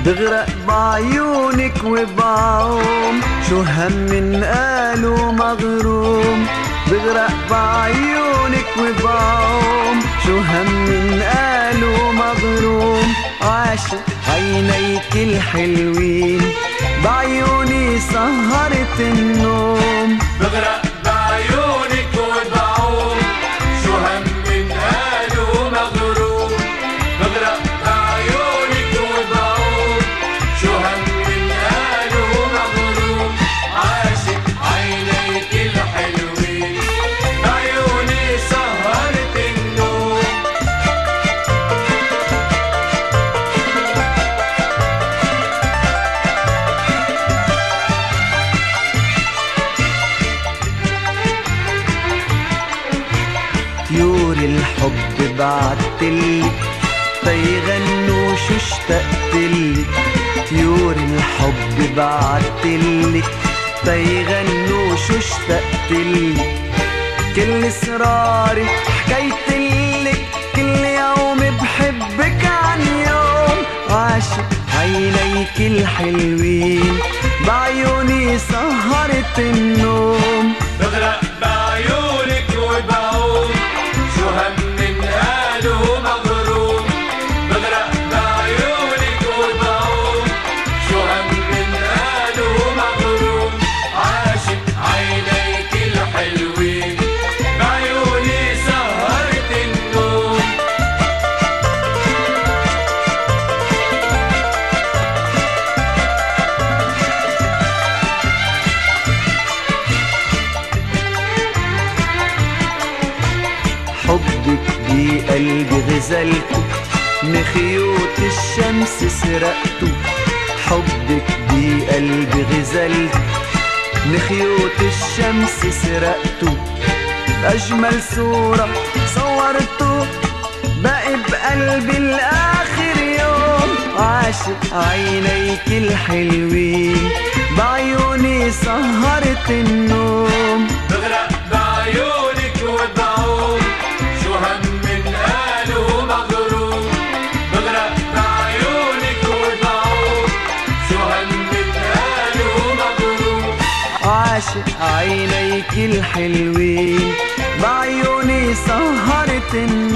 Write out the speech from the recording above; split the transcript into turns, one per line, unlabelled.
بغرق بعيونك وبعوم، شو هم من قالوا مغروم. بغرق بعيونك وبعوم، شو هم من قالوا مغروم. عاشق عينيك الحلوين، بعيوني سهرت النوم.
بغرق بعيونك وبعوم، شو هم من قالوا مغروم. بغرق بعيونك وبعوم، شو هم من قالوا مغروم. عاشق عينيك الحلوين، بعيوني سهرت النوم.
طيور الحب بعتلك فيغنوا شو اشتقتلك. طيور الحب بعتلك فيغنوا شو اشتقتلك. كل اسراري حكيتلك، كل يوم بحبك عن يوم. عاشق عينيك الحلوين، بعيوني سهرت النوم.
بغرق بعيونك وبعوم، شو هم من قالوا مغروم. بغرق بعيونك وبعوم، شو هم من قالوا مغروم. عاشق عينيك الحلوين، بعيوني سهرت النوم.
حبك بقلبي غزلته، من خيوط الشمس سرقته. حبك بقلبي غزلته، من خيوط الشمس سرقته. أجمل صورة صورته، بقي بقلبي الآخر يوم. عاشق عينيك الحلوين، بعيوني سهرت النوم.
بغرق بعيونك وبعوم، شو هم من قالوا مغروم. بغرق بعيونك وبعوم، شو هم من قالوا مغروم.
عاشق عينيك الحلوين، بعيوني سهرت النوم.